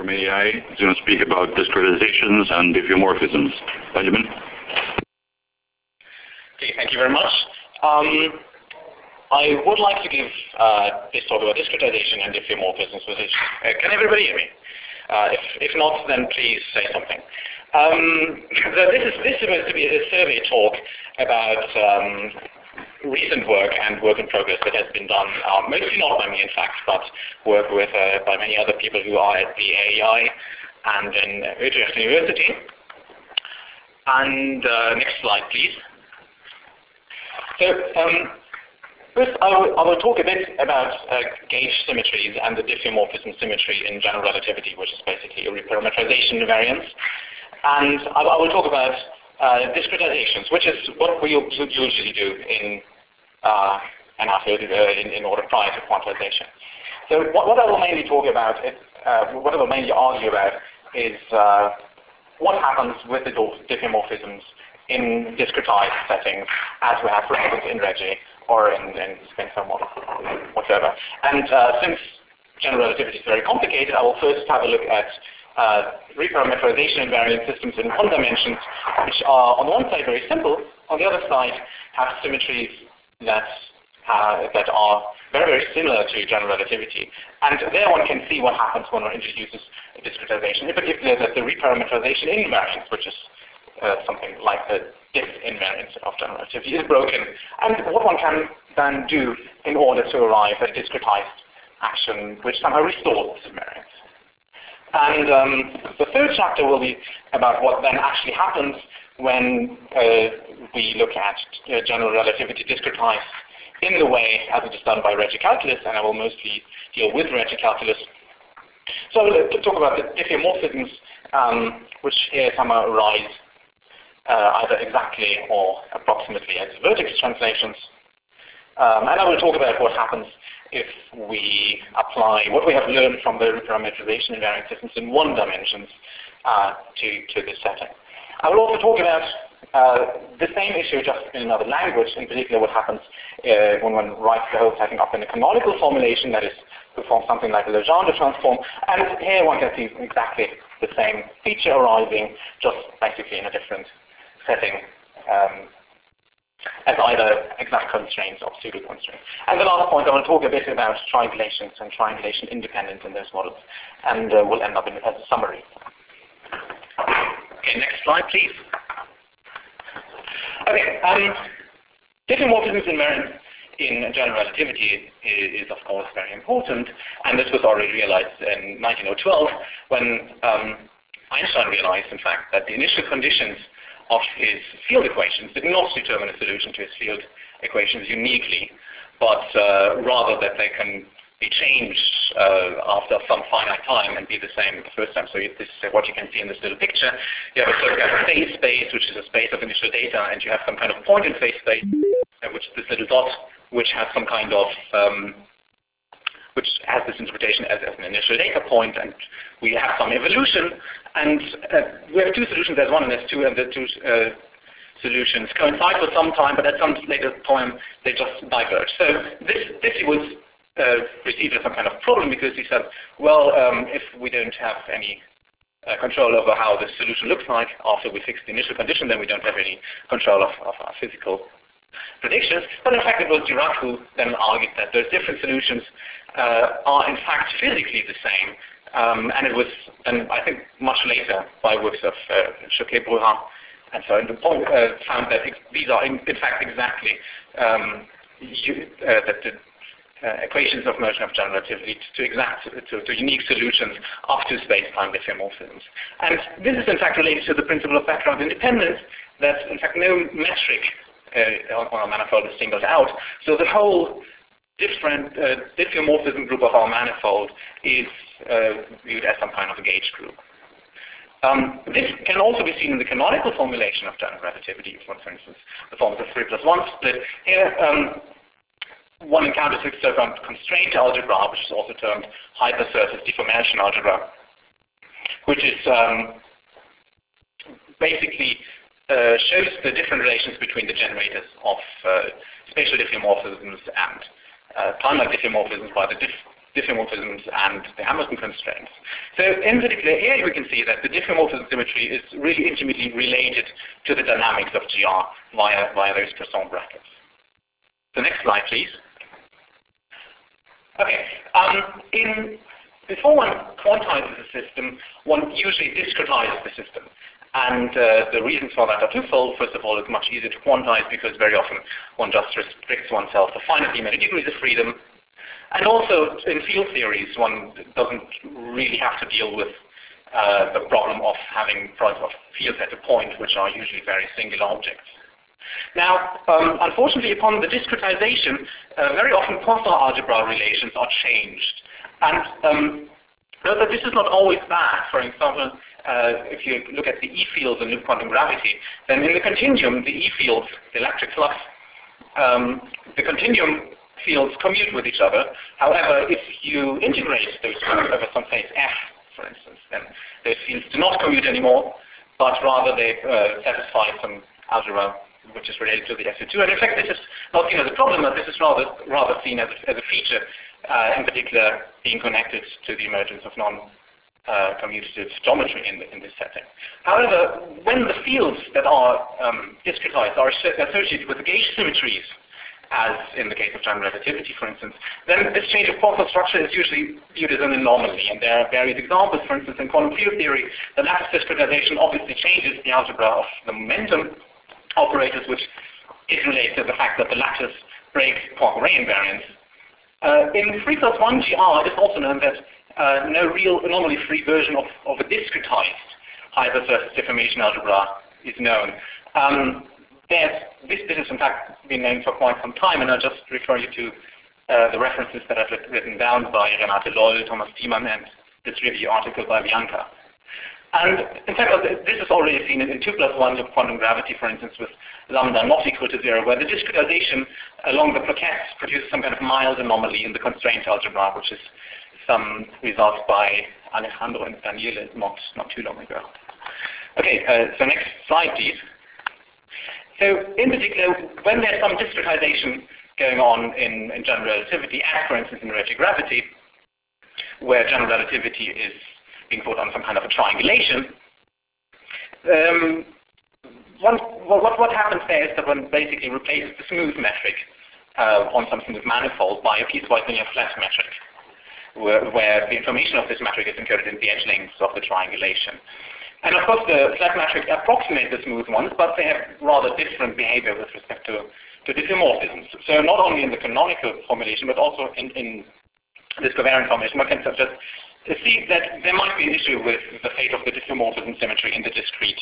from AI is going to speak about discretizations and diffeomorphisms. Benjamin? Okay, thank you very much. I would like to give this talk about discretization and diffeomorphisms. Can everybody hear me? If not, then please say something. This is supposed to be a survey talk about recent work and work in progress that has been done, mostly not by me in fact, but work with by many other people who are at the AEI and in Utrecht University. And next slide, please. So first, I will talk a bit about gauge symmetries and the diffeomorphism symmetry in general relativity, which is basically a reparametrization invariance. And I will talk about discretizations, which is what we usually do in our field in order prior to quantization. So what I will mainly talk about, what I will mainly argue about is what happens with the diffeomorphisms in discretized settings, as we have, for instance, in Reggie or in spin-foam model, whatever. And since general relativity is very complicated, I will first have a look at reparametrization invariant systems in one dimension, which are on one side very simple, on the other side have symmetries that are very, very similar to general relativity. And there one can see what happens when one introduces a discretization, in particular that the reparametrization invariance, which is something like the diff invariance of general relativity, is broken. And what one can then do in order to arrive at a discretized action which somehow restores this invariance. And the third chapter will be about what then actually happens when we look at general relativity discretized in the way as it is done by Reggie calculus, and I will mostly deal with Reggie calculus. So I will talk about the diffeomorphisms, which here somehow arise either exactly or approximately as vertex translations. And I will talk about what happens if we apply what we have learned from the reparametrization invariant systems in one dimensions to this setting. I will also talk about the same issue just in another language, in particular what happens when one writes the whole setting up in a canonical formulation, that is, perform something like a Legendre transform, and here one can see exactly the same feature arising, just basically in a different setting, as either exact constraints or pseudo constraints. And the last point, I will talk a bit about triangulations and triangulation independence in those models, and we'll end up as a summary. Okay, next slide, please. Okay, diffeomorphisms invariant in general relativity is of course very important, and this was already realized in 1912 when Einstein realized, in fact, that the initial conditions of his field equations did not determine a solution to his field equations uniquely, but rather that they can be changed after some finite time and be the same the first time. So this is what you can see in this little picture. You have a sort of phase space, which is a space of initial data, and you have some kind of point in phase space, which is this little dot, which has some kind of which has this interpretation as an initial data point, and we have some evolution, and we have two solutions, there's one and there's two, and the two solutions coincide for some time, but at some later time they just diverge. So this he was received as some kind of problem, because he said, well, if we don't have any control over how the solution looks like after we fix the initial condition, then we don't have any control of our physical predictions. But in fact it was Dirac who then argued that those different solutions are in fact physically the same, and it was then I think much later by works of Choquet-Bruhat and so on, the point found that these are in fact exactly that the equations of motion of general relativity to unique solutions of two space-time diffeomorphisms. And this is in fact related to the principle of background independence, that in fact no metric on a manifold is singled out. So the whole different diffeomorphism group of our manifold is viewed as some kind of a gauge group. This can also be seen in the canonical formulation of general relativity, for instance, the form of the 3+1 split. Here, one encounters a so-called constraint algebra, which is also termed hypersurface deformation algebra, which is basically shows the different relations between the generators of spatial diffeomorphisms and time-like diffeomorphisms by the diffeomorphisms and the Hamilton constraints. So in particular here we can see that the diffeomorphism symmetry is really intimately related to the dynamics of GR via those Poisson brackets. The next slide, please. Okay, before one quantizes a system, one usually discretizes the system. And the reasons for that are twofold. First of all, it's much easier to quantize because very often one just restricts oneself to finitely many degrees of freedom. And also, in field theories, one doesn't really have to deal with the problem of having of fields at a point, which are usually very singular objects. Now, unfortunately, upon the discretization, very often quasi-algebra relations are changed. And note that this is not always bad. For example, if you look at the E fields in loop quantum gravity, then in the continuum, the E fields, the electric flux, the continuum fields commute with each other. However, if you integrate those fields over some phase F, for instance, then those fields do not commute anymore, but rather they satisfy some algebra which is related to the SU2. And in fact, this is not seen as a problem, but this is rather seen as a feature, in particular being connected to the emergence of non-commutative geometry in this setting. However, when the fields that are discretized are associated with the gauge symmetries, as in the case of general relativity, for instance, then this change of quantum structure is usually viewed as an anomaly. And there are various examples. For instance, in quantum field theory, the lattice discretization obviously changes the algebra of the momentum operators, which is related to the fact that the lattice breaks Poincare invariance. In 3+1 GR, it is also known that no real anomaly-free version of a discretized hypersurface deformation algebra is known. This has in fact been known for quite some time, and I'll just refer you to the references that I've written down by Renate Loll, Thomas Thiemann, and this review article by Bianca. And in fact, this is already seen in 2+1 loop quantum gravity, for instance, with lambda not equal to 0, where the discretization along the plaquettes produces some kind of mild anomaly in the constraint algebra, which is some results by Alejandro and Daniele not too long ago. Okay, so next slide, please. So in particular, when there's some discretization going on in general relativity, as for instance in retrogravity, where general relativity is being put on some kind of a triangulation, what happens there is that one basically replaces the smooth metric on some smooth manifold by a piecewise linear flat metric, where the information of this metric is encoded in the edge lengths of the triangulation. And of course, the flat metrics approximate the smooth ones, but they have rather different behavior with respect to diffeomorphisms. So not only in the canonical formulation, but also in this covariant formulation, one can just see that there might be an issue with the fate of the diffeomorphism symmetry in the discrete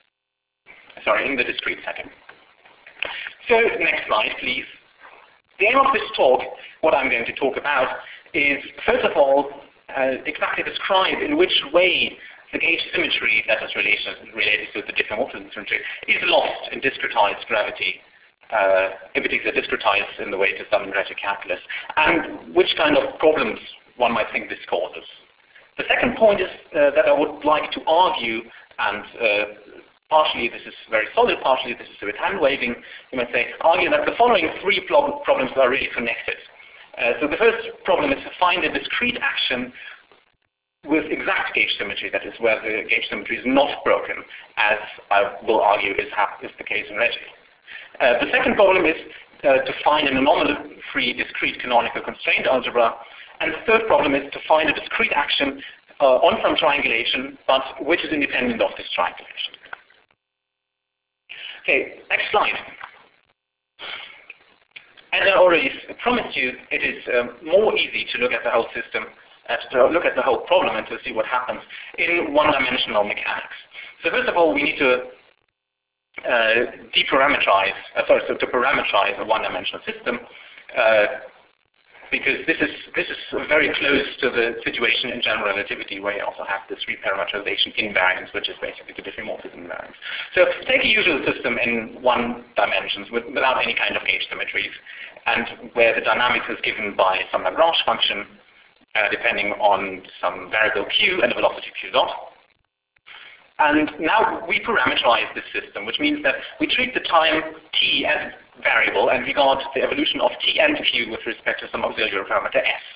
setting. So next slide, please. The aim of this talk, what I'm going to talk about, is first of all exactly describe in which way the gauge symmetry that is related to the diffeomorphism symmetry is lost in discretized gravity, in particular discretized in the way to summative calculus, and which kind of problems one might think this causes. The second point is that I would like to argue, and partially this is very solid, partially this is a bit hand-waving, you might say, argue that the following three problems are really connected. So the first problem is to find a discrete action with exact gauge symmetry, that is where the gauge symmetry is not broken, as I will argue is the case in Reggie. The second problem is to find an anomaly-free discrete canonical constraint algebra, and the third problem is to find a discrete action on some triangulation, but which is independent of this triangulation. Okay, next slide. As I already promised you, it is more easy to look at the whole system, to look at the whole problem and to see what happens in one-dimensional mechanics. So first of all, we need to to parameterize a one-dimensional system, because this is very close to the situation in general relativity, where you also have this reparameterization invariance, which is basically the diffeomorphism invariance. So take a usual system in one dimension without any kind of gauge symmetries, and where the dynamics is given by some Lagrange function, depending on some variable q and a velocity q dot. And now we parameterize this system, which means that we treat the time t as variable and regard the evolution of t and q with respect to some auxiliary parameter s.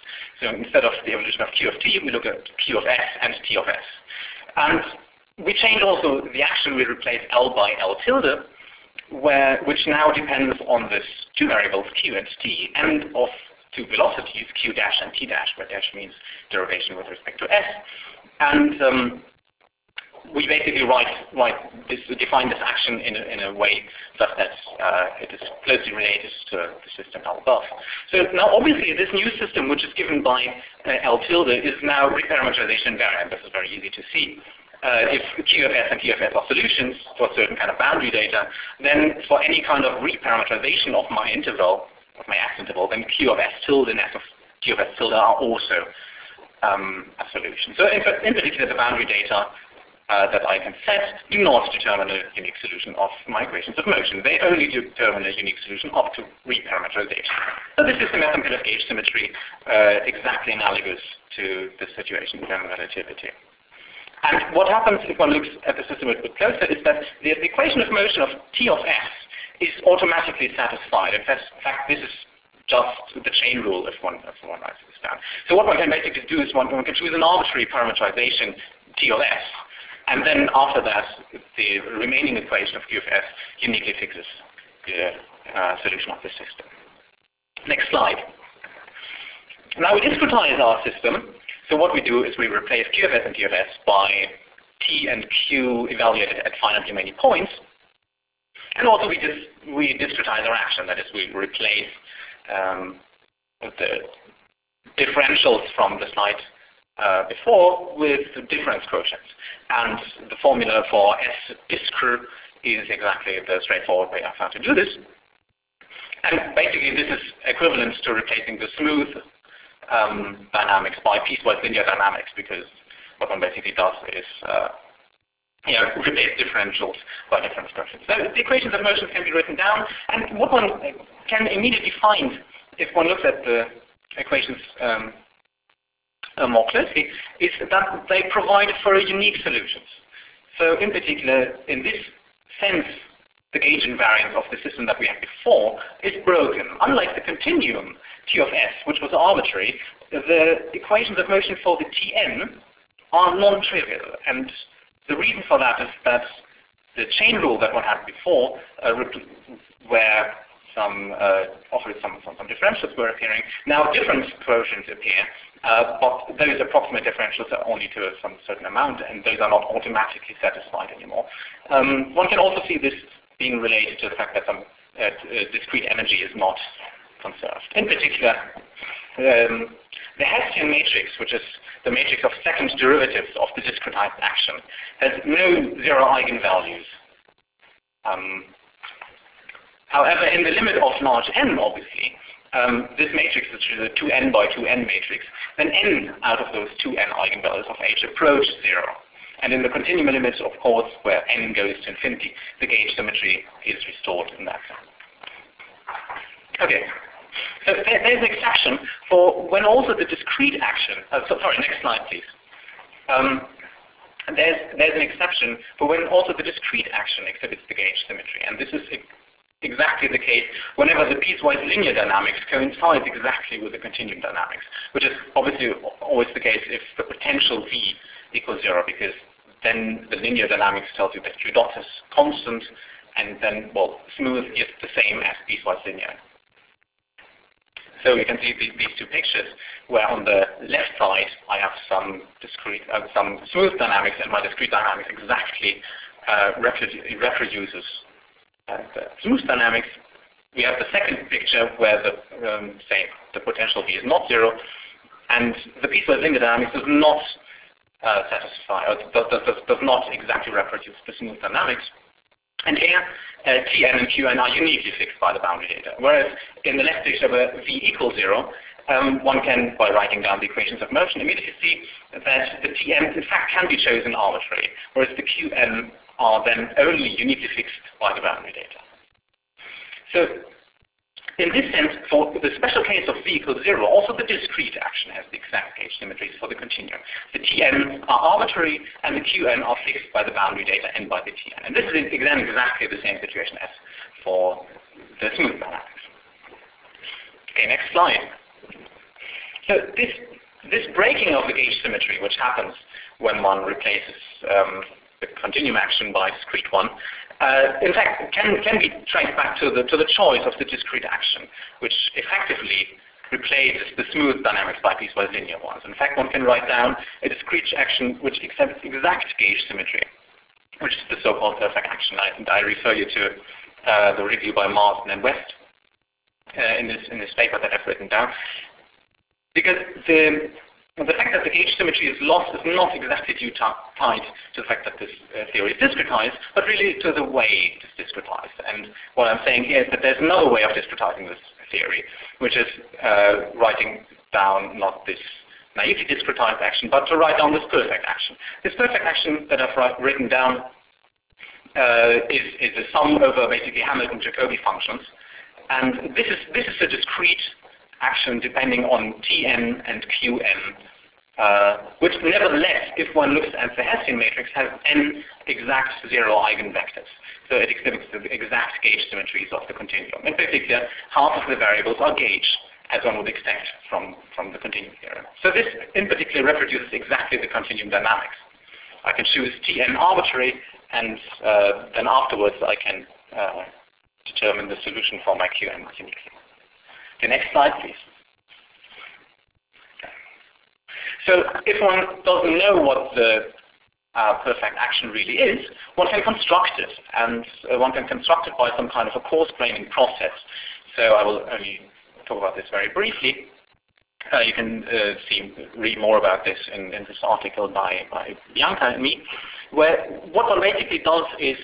So instead of the evolution of Q of t, we look at Q of s and T of s. And we change also the action. We replace L by L tilde, which now depends on these two variables, Q and T, and of two velocities, Q dash and T dash, where dash means derivation with respect to s. And we basically define this action in a way such that it is closely related to the system L above. So now obviously this new system, which is given by L tilde, is now reparameterization invariant. This is very easy to see. If Q of s and T of s are solutions for a certain kind of boundary data, then for any kind of reparameterization of my interval, of my x interval, then Q of s tilde and S of Q of s tilde are also a solution. So in particular, the boundary data that I can set do not determine a unique solution of my equations of motion. They only determine a unique solution up to reparameterization. So this is the mathematical gauge symmetry, exactly analogous to the situation in general relativity. And what happens if one looks at the system a bit closer is that the equation of motion of T of s is automatically satisfied. In fact, this is just the chain rule if one writes this down. So what one can basically do is one can choose an arbitrary parameterization T of s, and then after that, the remaining equation of Q of s uniquely fixes the solution of the system. Next slide. Now we discretize our system. So what we do is we replace Q of s and T of s by T and Q evaluated at finitely many points. And also we discretize our action. That is, we replace the differentials from the slide before with difference quotients. And the formula for S discr is exactly the straightforward way I found to do this. And basically this is equivalent to replacing the smooth dynamics by piecewise linear dynamics, because what one basically does is replace differentials by difference quotients. So the equations of motion can be written down, and what one can immediately find if one looks at the equations more closely is that they provide for unique solutions. So in particular, in this sense, the gauge invariance of the system that we had before is broken. Unlike the continuum T of s, which was arbitrary, the equations of motion for the Tn are non-trivial. And the reason for that is that the chain rule that one had before, where offered some differentials were appearing, now difference quotients appear, but those approximate differentials are only to some certain amount, and those are not automatically satisfied anymore. One can also see this being related to the fact that some discrete energy is not conserved. In particular, the Hessian matrix, which is the matrix of second derivatives of the discretized action, has no zero eigenvalues. However, in the limit of large n, obviously, this matrix, which is a 2n by 2n matrix, then n out of those 2n eigenvalues of H approach 0. And in the continuum limits, of course, where n goes to infinity, the gauge symmetry is restored in that sense. Okay. So there's an exception for when also the discrete action, sorry, next slide please. There's an exception for when also the discrete action exhibits the gauge symmetry. And this is exactly the case whenever the piecewise linear dynamics coincides exactly with the continuum dynamics, which is obviously always the case if the potential V equals 0, because then the linear dynamics tells you that Q dot is constant, and then, well, smooth is the same as piecewise linear. So you can see these two pictures, where on the left side I have some discrete, some smooth dynamics, and my discrete dynamics exactly reproduces the smooth dynamics. We have the second picture where the say the potential V is not 0, and the piecewise linear dynamics does not satisfy, or does not exactly reproduce the smooth dynamics. And here, Tn and Qn are uniquely fixed by the boundary data. Whereas in the left picture where V equals 0, one can, by writing down the equations of motion, immediately see that the Tn in fact can be chosen arbitrarily, whereas the Qn are then only uniquely fixed by the boundary data. So in this sense, for the special case of V equals 0, also the discrete action has the exact gauge symmetries for the continuum. The Tn are arbitrary, and the Qn are fixed by the boundary data and by the Tn. And this is again exactly the same situation as for the smooth dynamics. Okay, next slide. So this breaking of the gauge symmetry, which happens when one replaces the continuum action by discrete one, in fact can be traced back to the choice of the discrete action, which effectively replaces the smooth dynamics by piecewise linear ones. In fact, one can write down a discrete action which exhibits exact gauge symmetry, which is the so-called perfect action. I refer you to the review by Marsden and West in this paper that I've written down, because the fact that the gauge symmetry is lost is not exactly due tied to the fact that this theory is discretized, but really to the way it is discretized. And what I'm saying here is that there's another way of discretizing this theory, which is writing down not this naively discretized action, but to write down this perfect action. This perfect action that I've written down is a sum over basically Hamilton-Jacobi functions, and this is a discrete action depending on Tn and Qn, which nevertheless, if one looks at the Hessian matrix, has n exact zero eigenvectors. So it exhibits the exact gauge symmetries of the continuum. In particular, half of the variables are gauge, as one would expect from the continuum theorem. So this, in particular, reproduces exactly the continuum dynamics. I can choose Tn arbitrary, and then afterwards I can determine the solution for my Qn uniquely. The next slide, please. So if one doesn't know what the perfect action really is, one can construct it, and one can construct it by some kind of a coarse-graining process. So I will only talk about this very briefly. You can read more about this in this article by Bianca and me, where what one basically does is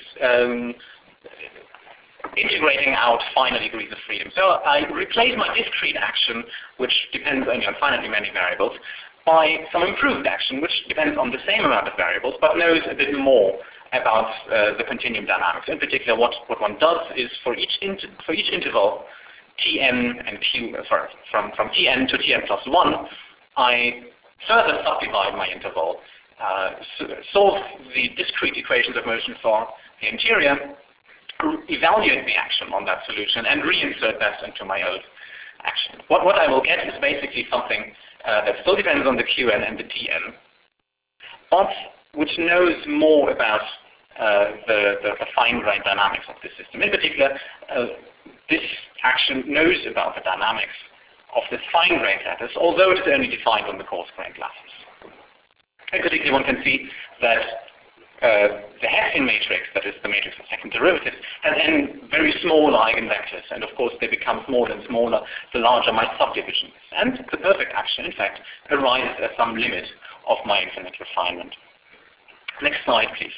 integrating out finite degrees of freedom. So I replace my discrete action, which depends only on finitely many variables, by some improved action, which depends on the same amount of variables, but knows a bit more about the continuum dynamics. In particular, what one does is for each interval, Tn and Q, from Tn to Tn plus 1, I further subdivide my interval, solve the discrete equations of motion for the interior, evaluate the action on that solution, and reinsert that into my old action. What I will get is basically something that still depends on the Qn and the Tn, but which knows more about the fine-grained dynamics of the system. In particular, this action knows about the dynamics of this fine-grained lattice, although it is only defined on the coarse-grained lattice. In particular, one can see that the Hessian matrix, that is the matrix of second derivatives, has n very small eigenvectors, and of course they become smaller and smaller the larger my subdivision is. And the perfect action, in fact, arises at some limit of my infinite refinement. Next slide, please.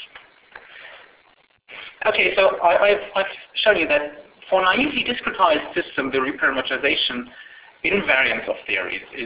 Okay, so I've shown you that for naively discretized system, the reparametrization invariance of theories is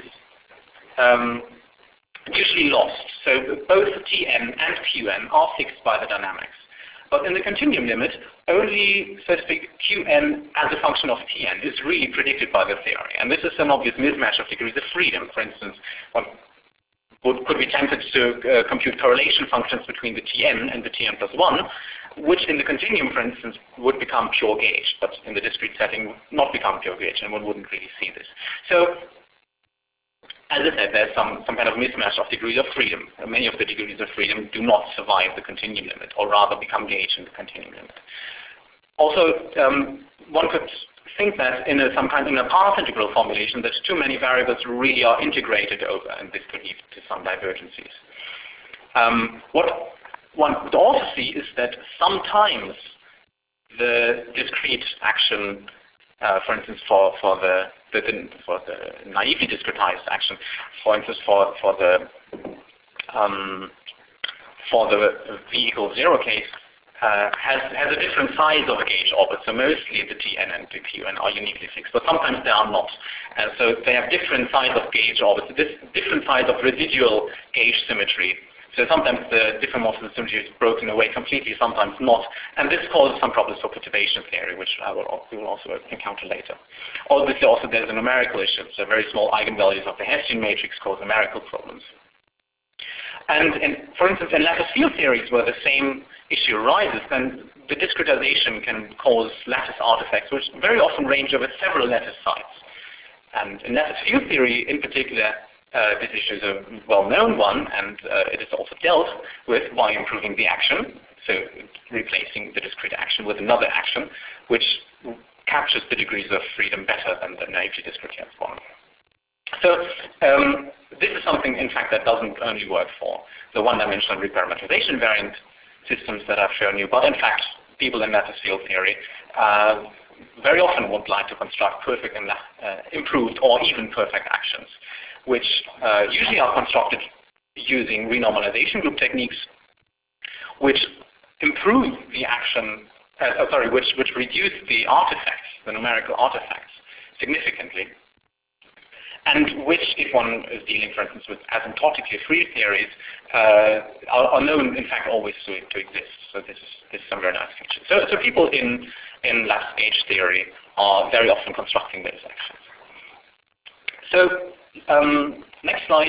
usually lost. So both Tn and Qn are fixed by the dynamics. But in the continuum limit, only, so to speak, Qn as a function of Tn is really predicted by the theory. And this is an obvious mismatch of degrees of freedom. For instance, one could be tempted to compute correlation functions between the Tn and the Tn plus 1, which in the continuum, for instance, would become pure gauge, but in the discrete setting would not become pure gauge, and one wouldn't really see this. So, as I said, there's some kind of mismatch of degrees of freedom. Many of the degrees of freedom do not survive the continuum limit, or rather become gauge in the continuum limit. Also, one could think that in a path integral formulation, that too many variables really are integrated over, and this could lead to some divergences. What one could also see is that sometimes the discrete action, for instance, for the naively discretized action, for instance, for the v equals 0 case, has a different size of a gauge orbit. So mostly the Tn and the Qn are uniquely fixed, but sometimes they are not. And so they have different size of gauge orbits, different size of residual gauge symmetry. So sometimes the diffeomorphism symmetry is broken away completely, sometimes not. And this causes some problems for perturbation theory, which we will also encounter later. Obviously, also there's a numerical issue. So very small eigenvalues of the Hessian matrix cause numerical problems. And for instance, in lattice field theories where the same issue arises, then the discretization can cause lattice artifacts, which very often range over several lattice sites. And in lattice field theory, in particular, this issue is a well-known one, and it is also dealt with by improving the action, so replacing the discrete action with another action, which captures the degrees of freedom better than the naively discrete one. So this is something, in fact, that doesn't only work for the one-dimensional reparameterization invariant systems that I've shown you, but in fact, people in lattice field theory very often would like to construct perfect and improved or even perfect actions, which usually are constructed using renormalization group techniques, which improve the action, which reduce the artifacts, the numerical artifacts, significantly, and which, if one is dealing, for instance, with asymptotically free theories, are known, in fact, always to exist. So this is some very nice features. So people in lattice gauge theory are very often constructing those actions. So next slide.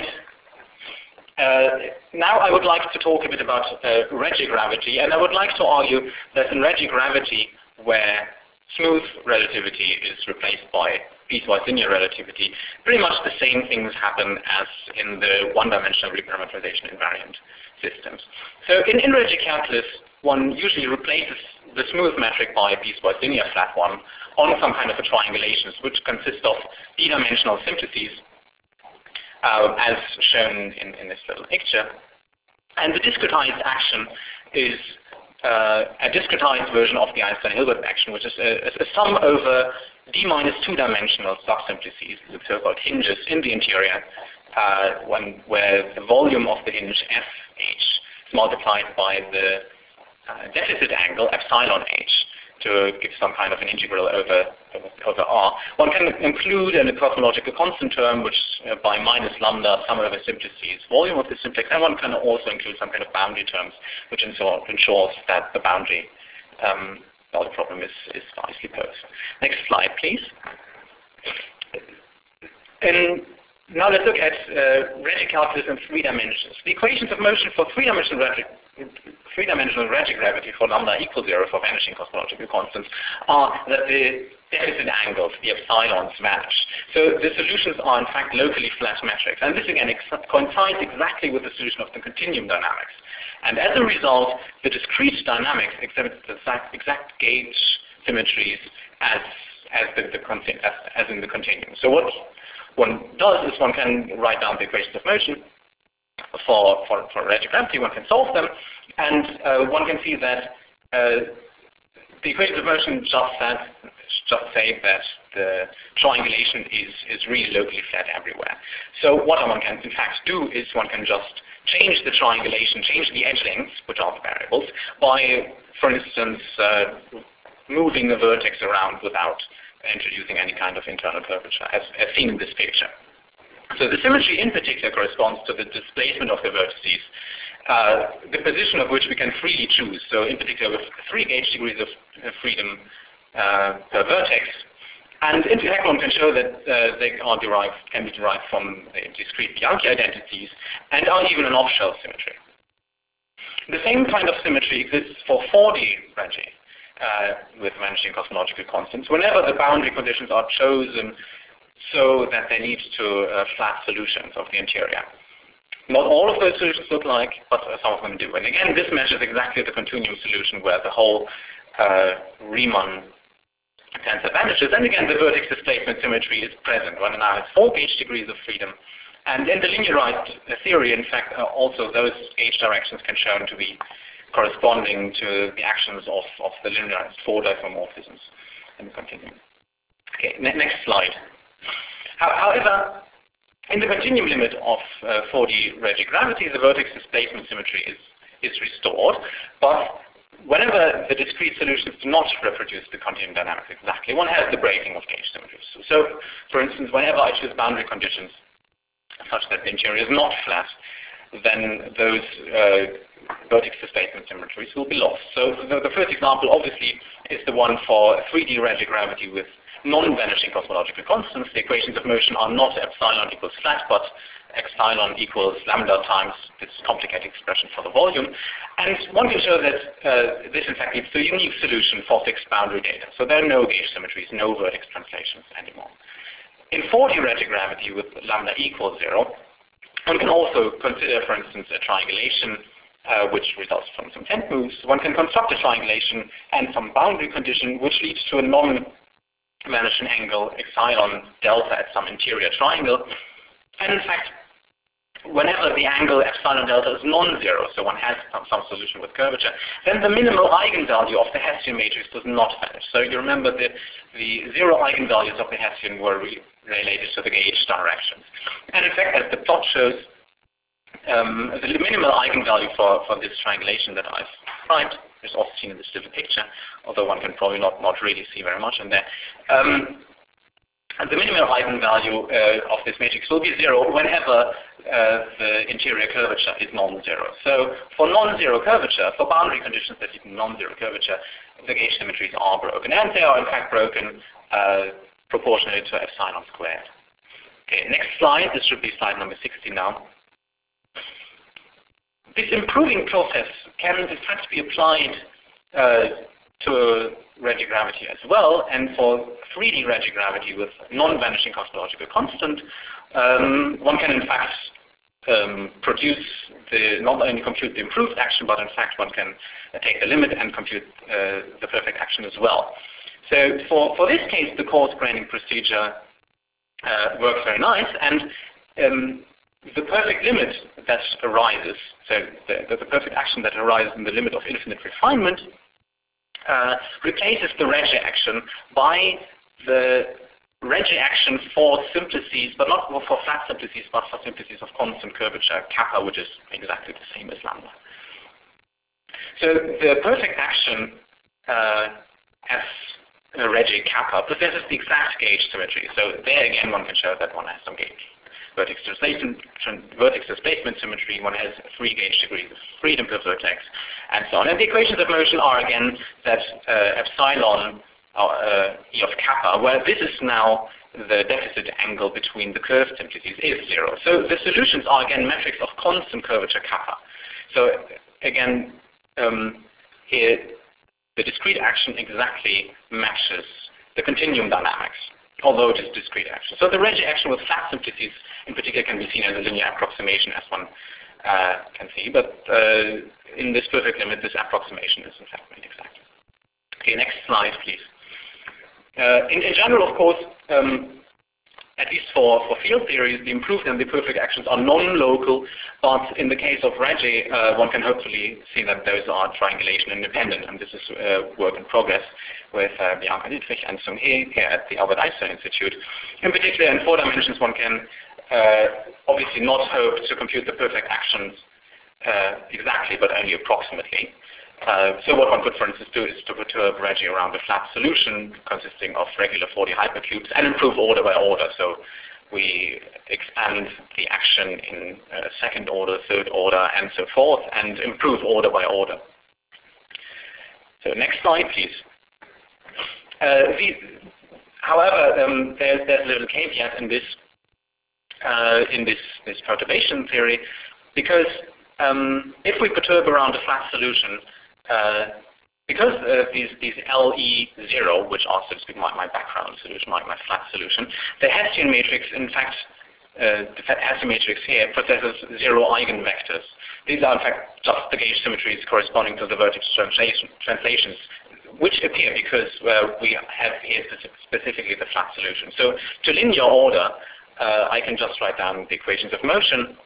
Now I would like to talk a bit about regigravity, and I would like to argue that in regigravity, where smooth relativity is replaced by piecewise linear relativity, pretty much the same things happen as in the one-dimensional reparameterization invariant systems. So in regicalculus, one usually replaces the smooth metric by a piecewise linear flat one on some kind of a triangulation, which consists of d-dimensional simplices, as shown in this little picture. And the discretized action is a discretized version of the Einstein-Hilbert action, which is a sum over d minus two-dimensional subsimplices, the so-called hinges in the interior, where the volume of the hinge fh is multiplied by the deficit angle epsilon h to give some kind of an integral over R. One can include a cosmological constant term, which by minus lambda sum over simplices volume of the simplex, and one can also include some kind of boundary terms, which ensures that the boundary the problem is nicely posed. Next slide, please. Now let's look at regicalculus in 3 dimensions. The equations of motion for three-dimensional regigravity for lambda equals 0 for vanishing cosmological constants are that the deficit angles, the epsilons, vanish. So the solutions are in fact locally flat metrics. And this again coincides exactly with the solution of the continuum dynamics. And as a result, the discrete dynamics exhibit the exact gauge symmetries as in the continuum. So what one does is one can write down the equations of motion for regigravity, one can solve them, and one can see that the equations of motion just say that the triangulation is really locally flat everywhere. So what one can in fact do is one can just change the triangulation, change the edge lengths, which are the variables, by, for instance, moving a vertex around without introducing any kind of internal curvature, as seen in this picture. So the symmetry in particular corresponds to the displacement of the vertices, the position of which we can freely choose. So in particular with 3 gauge degrees of freedom per vertex. And in fact one can show that they can be derived from the discrete Bianchi identities and are even an off-shell symmetry. The same kind of symmetry exists for 4D regi. With vanishing cosmological constants, whenever the boundary conditions are chosen so that they lead to flat solutions of the interior. Not all of those solutions look like, but some of them do. And again, this measures exactly the continuum solution where the whole Riemann tensor vanishes. And again, the vertex displacement symmetry is present. One now has 4 gauge degrees of freedom. And in the linearized theory, in fact, also those gauge directions can shown to be corresponding to the actions of the linearized 4 diffeomorphisms in the continuum. Okay, next slide. However, in the continuum limit of 4D regigravity, the vertex displacement symmetry is restored, but whenever the discrete solutions do not reproduce the continuum dynamics exactly, one has the breaking of gauge symmetries. So, for instance, whenever I choose boundary conditions such that the interior is not flat, then those vertex displacement symmetries will be lost. So the first example, obviously, is the one for 3D regigravity with non-vanishing cosmological constants. The equations of motion are not epsilon equals flat, but epsilon equals lambda times this complicated expression for the volume. And one can show that this, in fact, leads to a unique solution for fixed boundary data. So there are no gauge symmetries, no vertex translations anymore. in 4D retrogravity with lambda equals 0, one can also consider, for instance, a triangulation which results from some tent moves. One can construct a triangulation and some boundary condition which leads to a non-vanishing angle epsilon delta at some interior triangle. And in fact, whenever the angle epsilon delta is non-zero, so one has some solution with curvature, then the minimal eigenvalue of the Hessian matrix does not vanish. So you remember that the zero eigenvalues of the Hessian were related to the gauge directions. And in fact, as the plot shows, the minimal eigenvalue for this triangulation that I've described is also seen in this little picture, although one can probably not really see very much in there. And the minimal eigenvalue of this matrix will be 0 whenever the interior curvature is non-zero. So for non-zero curvature, for boundary conditions that lead to non-zero curvature, the gauge symmetries are broken. And they are in fact broken proportionally to epsilon squared. Okay, next slide. This should be slide number 60 now. This improving process can in fact be applied to retrogravity as well, and for 3D retrogravity with non-vanishing cosmological constant, one can in fact not only compute the improved action, but in fact one can take the limit and compute the perfect action as well. So for this case, the coarse graining procedure works very nice, and the perfect limit that arises, so the perfect action that arises in the limit of infinite refinement, replaces the Regge action by the Regge action for simplices, but not for flat simplices, but for simplices of constant curvature, kappa, which is exactly the same as lambda. So the perfect action as Regge kappa possesses the exact gauge symmetry. So there again, one can show that one has some gauge vertex displacement symmetry. One has 3 gauge degrees of freedom per vertex, and so on. And the equations of motion are again that epsilon E of kappa, where this is now the deficit angle between the curved simplices, is 0. So the solutions are again metrics of constant curvature kappa. So again, here the discrete action exactly matches the continuum dynamics, although it is discrete action. So the Regge action with flat simplices in particular can be seen as a linear approximation, as one can see, but in this perfect limit, this approximation is in fact made exact. Okay, next slide, please. In general, of course, at least for field theories, the improved and the perfect actions are non-local, but in the case of Regge, one can hopefully see that those are triangulation independent, and this is work in progress with Bianca Dietrich and Sung Hee here at the Albert Einstein Institute. In particular, in 4 dimensions, one can obviously not hope to compute the perfect actions exactly, but only approximately. So what one could, for instance, do is to perturb Regge around a flat solution consisting of regular 4D hypercubes and improve order by order. So we expand the action in second order, third order, and so forth, and improve order by order. So next slide, please. However, there's a little caveat in this perturbation theory, because if we perturb around a flat solution, because these LE0, which are, so to speak, my background solution, my flat solution, the Hessian matrix, in fact, the Hessian matrix here possesses 0 eigenvectors. These are, in fact, just the gauge symmetries corresponding to the vertex translations, which appear because we have here specifically the flat solution. So to linear order, I can just write down the equations of motion,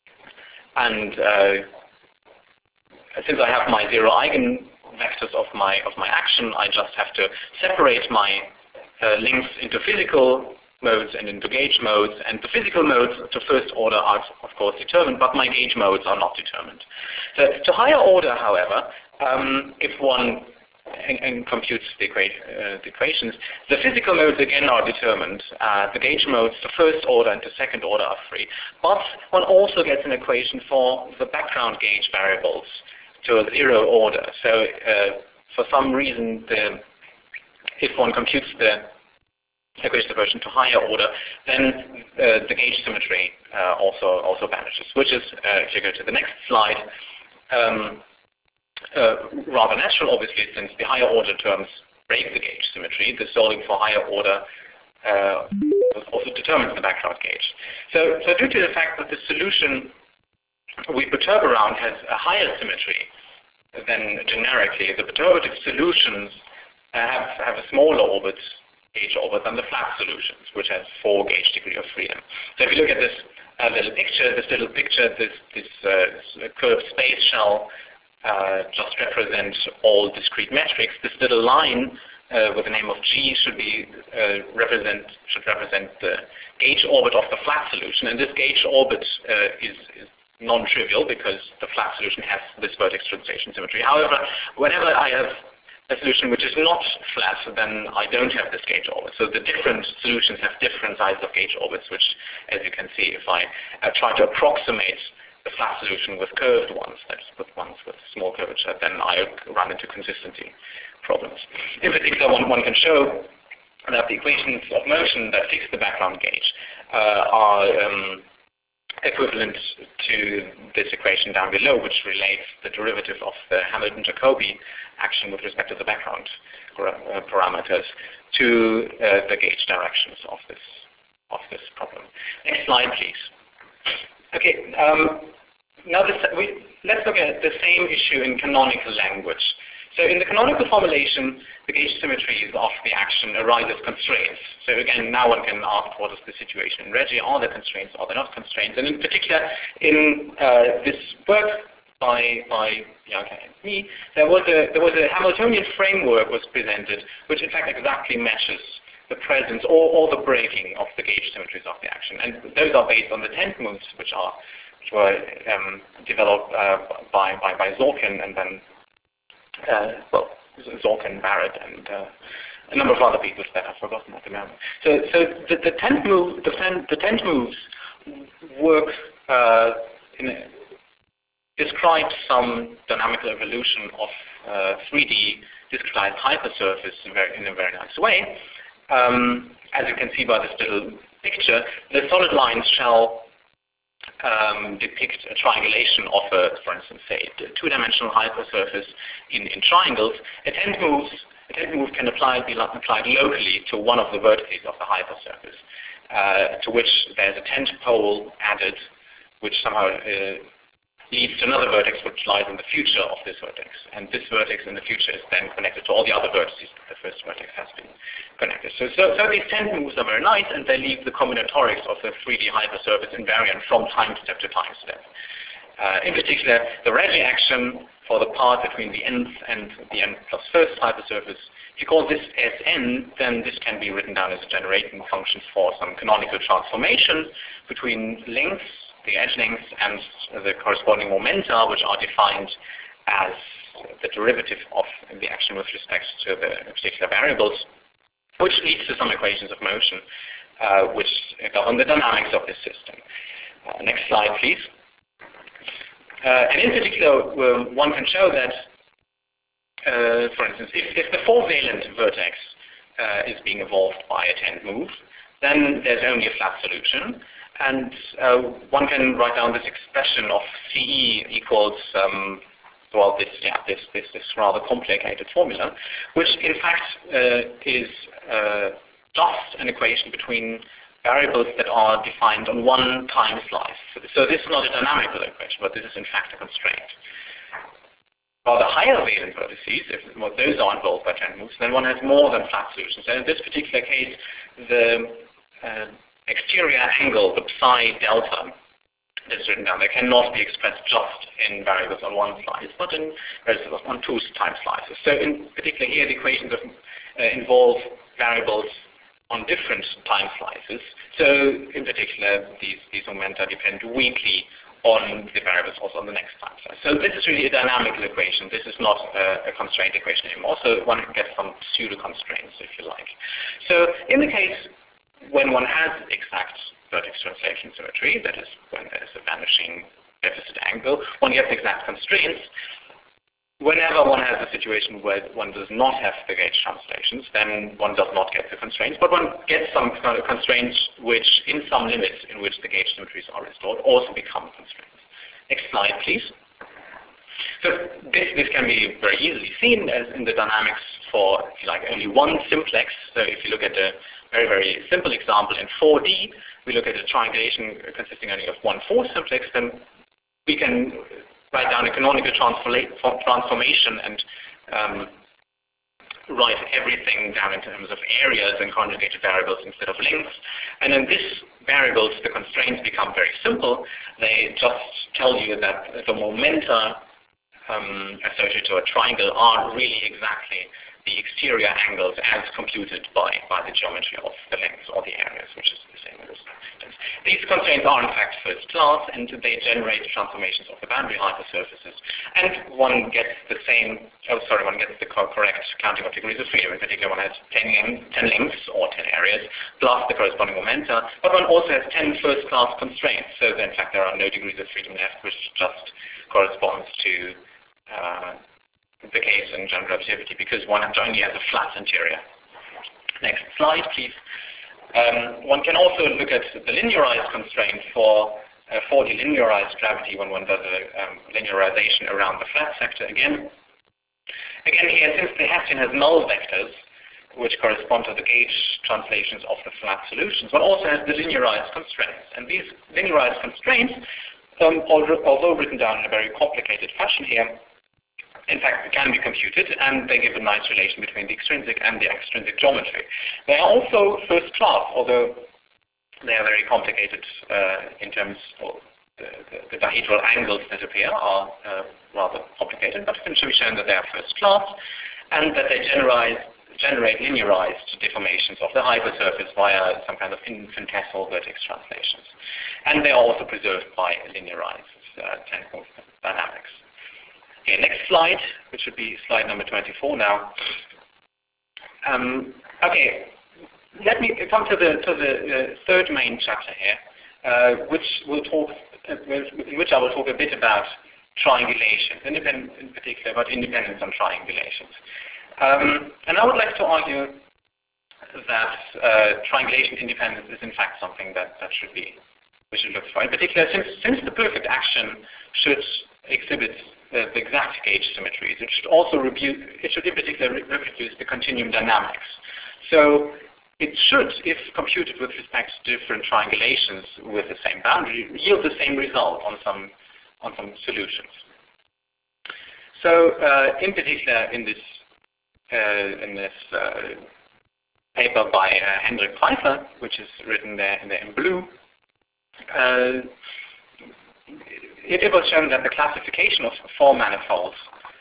and since I have my 0 eigenvectors of my action, I just have to separate my links into physical modes and into gauge modes, and the physical modes to first order are of course determined, but my gauge modes are not determined. So to higher order, however, if one and computes the equations, the physical modes again are determined. The gauge modes to first order and to second order are free. But one also gets an equation for the background gauge variables to a 0 order. So for some reason, if one computes the equation version to higher order, then the gauge symmetry also vanishes, which is, if you go to the next slide, rather natural, obviously, since the higher order terms break the gauge symmetry. The solving for higher order also determines the background gauge. So due to the fact that the solution we perturb around has a higher symmetry than generically, the perturbative solutions have a smaller gauge orbit than the flat solutions, which has 4 gauge degree of freedom. So if you look at this little picture, this curved space shall just represent all discrete metrics. This little line with the name of G should represent the gauge orbit of the flat solution, and this gauge orbit is non-trivial because the flat solution has this vertex translation symmetry. However, whenever I have a solution which is not flat, then I don't have this gauge orbit. So the different solutions have different sizes of gauge orbits, which, as you can see, if I try to approximate the flat solution with curved ones, that's with ones with small curvature, then I run into consistency problems. In particular, one can show that the equations of motion that fix the background gauge are equivalent to this equation down below, which relates the derivative of the Hamilton-Jacobi action with respect to the background parameters to the gauge directions of this problem. Next slide, please. Okay, now let's look at the same issue in canonical language. So in the canonical formulation, the gauge symmetries of the action arise as constraints. So again, now one can ask, what is the situation in Regge? Are there constraints? Are there not constraints? And in particular, in this work by Bianca and me, there was a Hamiltonian framework was presented, which in fact exactly matches the presence or the breaking of the gauge symmetries of the action. And those are based on the tent moves, which were developed by Zorkin and then Zorkin, Barrett, and a number of other people that I've forgotten at the moment. So the tent moves work describe some dynamical evolution of 3D discretized hypersurface in a very nice way. As you can see by this little picture, the solid lines shall depict a triangulation of for instance, say, a two-dimensional hypersurface in triangles. A tent move can be applied locally to one of the vertices of the hypersurface, to which there's a tent pole added, which somehow leads to another vertex which lies in the future of this vertex. And this vertex in the future is then connected to all the other vertices that the first vertex has been connected. So these tent moves are very nice, and they leave the combinatorics of the 3D hypersurface invariant from time step to time step. In particular, the Regge action for the part between the nth and the n plus first hypersurface, if you call this Sn, then this can be written down as a generating function for some canonical transformation between lengths, the edge lengths, and the corresponding momenta, which are defined as the derivative of the action with respect to the particular variables, which leads to some equations of motion which govern the dynamics of this system. Next slide, please. And in particular, one can show that, for instance, if the 4-valent vertex is being evolved by a tent move, then there's only a flat solution. And one can write down this expression of CE equals, this rather complicated formula, which in fact is just an equation between variables that are defined on one time slice. So this is not a dynamical equation, but this is in fact a constraint. For the higher valent vertices, if those are involved by tent moves, then one has more than flat solutions. And in this particular case, the exterior angle, the psi delta, that's written down, they cannot be expressed just in variables on one slice, but in variables on two time slices. So in particular here, the equations involve variables on different time slices. So in particular, these momenta depend weakly on the variables also on the next time slice. So this is really a dynamical equation. This is not a constraint equation anymore. So one can get some pseudo constraints, if you like. So in the case when one has exact vertex translation symmetry, that is when there's a vanishing deficit angle, one gets exact constraints. Whenever one has a situation where one does not have the gauge translations, then one does not get the constraints, but one gets some kind of constraints which, in some limits in which the gauge symmetries are restored, also become constraints. Next slide, please. So this can be very easily seen as in the dynamics for, if you like, only one simplex. So if you look at a very, very simple example in 4D, we look at a triangulation consisting only of 1/4 simplex, then we can write down a canonical transformation and write everything down in terms of areas and conjugated variables instead of lengths. And in these variables, the constraints become very simple. They just tell you that the momenta associated to a triangle are really exactly the exterior angles as computed by the geometry of the lengths or the areas, which is the same as distance. These constraints are in fact first class, and they generate transformations of the boundary hypersurfaces. And one gets the correct counting of degrees of freedom. In particular, one has 10 lengths or 10 areas plus the corresponding momenta, but one also has 10 first class constraints. So in fact, there are no degrees of freedom left, which just corresponds to the case in general relativity, because one only has a flat interior. Next slide, please. One can also look at the linearized constraint for 4D linearized gravity when one does a linearization around the flat sector again. Again here, since the Hessian has null vectors, which correspond to the gauge translations of the flat solutions, one also has the linearized constraints. And these linearized constraints, although written down in a very complicated fashion here, in fact, can be computed, and they give a nice relation between the extrinsic and the extrinsic geometry. They are also first class, although they are very complicated in terms of the dihedral angles that appear are rather complicated, but it can be shown that they are first class and that they generate linearized deformations of the hypersurface via some kind of infinitesimal vertex translations. And they are also preserved by linearized technical dynamics. Okay, next slide, which would be slide number 24 now. Okay, let me come to the third main chapter here, in which I will talk a bit about triangulations, in particular about independence on triangulations. And I would like to argue that triangulation independence is in fact something that we should look for. In particular, since the perfect action should exhibit the exact gauge symmetries, it should also in particular reproduce the continuum dynamics. So it should, if computed with respect to different triangulations with the same boundary, yield the same result on some solutions. So in particular, in this paper by Hendrik Pfeiffer, which is written there in blue, it was shown that the classification of four manifolds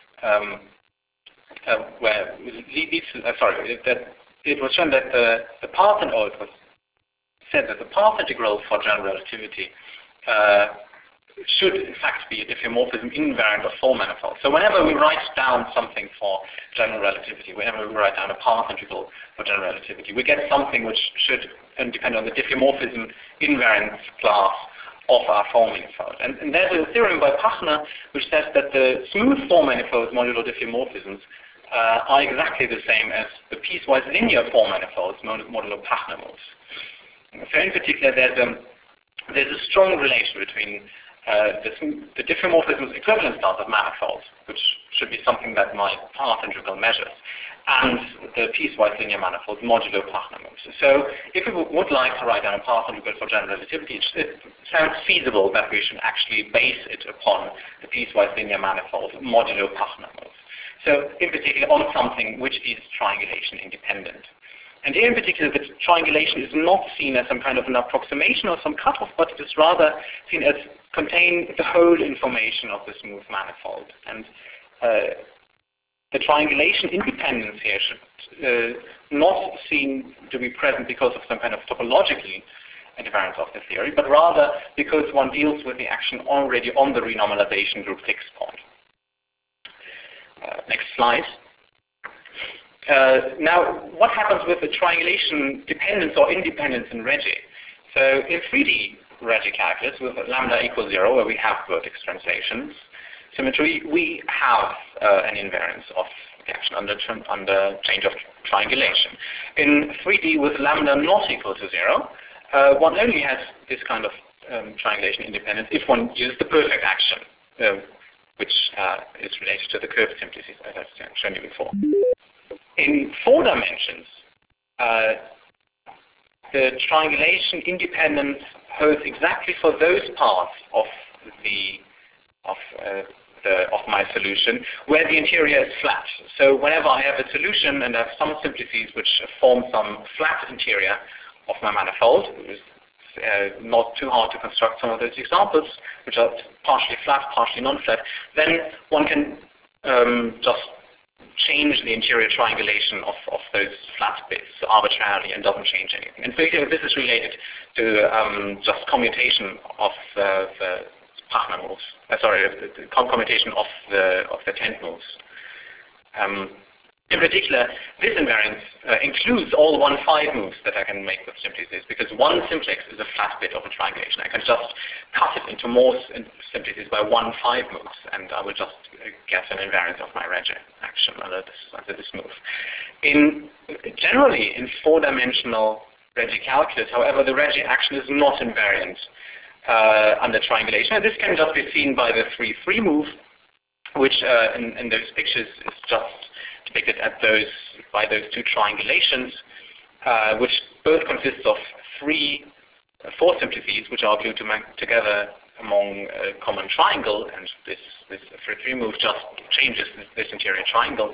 it was shown that the path integral, it was said that the path integral for general relativity should in fact be a diffeomorphism invariant of four manifolds. So whenever we write down something for general relativity, whenever we write down a path integral for general relativity, we get something which should depend on the diffeomorphism invariance class of our four manifold. And there's a theorem by Pachner which says that the smooth four manifolds modulo diffeomorphisms are exactly the same as the piecewise linear four manifolds modulo Pachner modes. So in particular, there's a strong relation between the diffeomorphism's equivalence class of manifolds, which should be something that my path integral measures, and the piecewise linear manifolds modulo Pachner modes. So if we would like to write down a path integral for general relativity, it sounds feasible that we should actually base it upon the piecewise linear manifold modulo Pachner modes. So in particular on something which is triangulation independent. And here in particular, the triangulation is not seen as some kind of an approximation or some cutoff, but it is rather seen as containing the whole information of the smooth manifold. And the triangulation independence here should not seen to be present because of some kind of topologically invariance of the theory, but rather because one deals with the action already on the renormalization group fixed point. Next slide. Now, what happens with the triangulation dependence or independence in Regge? So in 3D Regge calculus with lambda equals 0, where we have vertex translations symmetry, we have an invariance of the action under change of triangulation. In 3D with lambda not equal to 0, one only has this kind of triangulation independence if one uses the perfect action which is related to the curved simplices, as I've shown you before. In 4 dimensions, the triangulation independence holds exactly for those parts of my solution where the interior is flat. So whenever I have a solution and I have some simplices which form some flat interior of my manifold, it's not too hard to construct some of those examples, which are partially flat, partially non-flat, then one can just change the interior triangulation of those flat bits arbitrarily and doesn't change anything. And so this is related to just commutation of the partner moves. The commutation of the tent moves. In particular, this invariance includes all 1-5 moves that I can make with simplices, because one simplex is a flat bit of a triangulation. I can just cut it into more simplices by 1-5 moves, and I will just get an invariance of my Regge action under this move. Generally, in 4-dimensional Regge calculus, however, the Regge action is not invariant under triangulation. And this can just be seen by the 3-3 move, which in those pictures is just depicted by those 2 triangulations, which both consist of 4 simplices, which are glued together along a common triangle, and this 3-3 move just changes this interior triangle.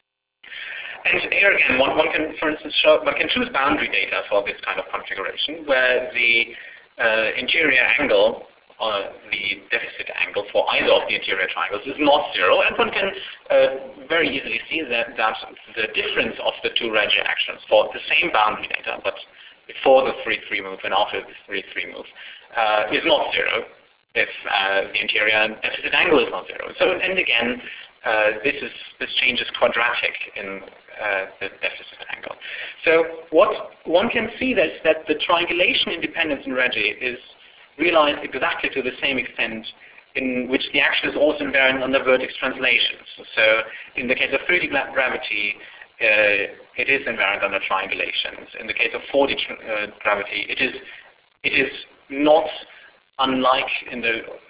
And here again, one can, for instance, one can choose boundary data for this kind of configuration, where the interior angle, the deficit angle for either of the interior triangles is not 0, and one can very easily see that the difference of the 2 Regge actions for the same boundary data, but before the 3-3 move and after the 3-3 move, is not 0 if the interior deficit angle is not 0. So, and again, this change is quadratic in the deficit angle. So what one can see is that the triangulation independence in Regge is realized exactly to the same extent in which the action is also invariant under vertex translations. So in the case of 3D gravity, it is invariant under triangulations. In the case of 4D gravity, it is not unlike in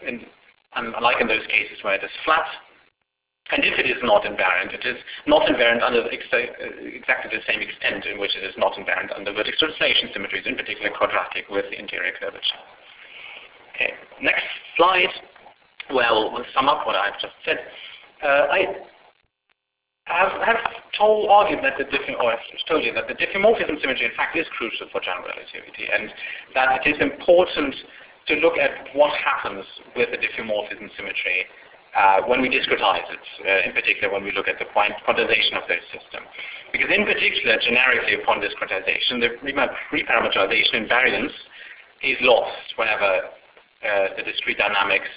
those cases where it is flat. And if it is not invariant, it is not invariant under exactly the same extent in which it is not invariant under vertex translation symmetries, in particular quadratic with interior curvature. Okay, next slide. Well, we'll sum up what I've just said. I have argued that I've told you that the diffeomorphism symmetry in fact is crucial for general relativity, and that it is important to look at what happens with the diffeomorphism symmetry when we discretize it, in particular when we look at the quantization of those systems. Because in particular, generically upon discretization, the reparameterization invariance is lost whenever the discrete dynamics,